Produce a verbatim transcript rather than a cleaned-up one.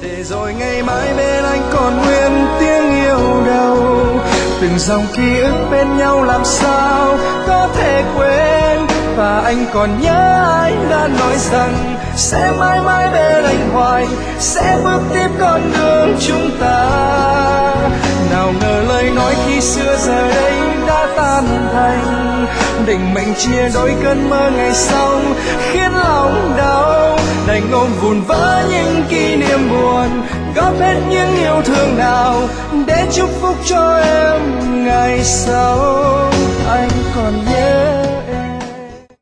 để rồi ngày mai bên anh còn nguyên tiếng yêu đầu. Từng dòng ký ức bên nhau làm sao có thể quên, và anh còn nhớ anh đã nói rằng sẽ mãi mãi bên anh hoài, sẽ bước tiếp con đường chúng ta. Nào ngờ lời nói khi xưa giờ đây đã tan thành, định mệnh chia đôi cơn mơ ngày sau khiến lòng đau. Đành ôm vụn vỡ những kỷ niệm buồn, góp hết những yêu thương nào để chúc phúc cho em ngày sau. Anh còn nhớ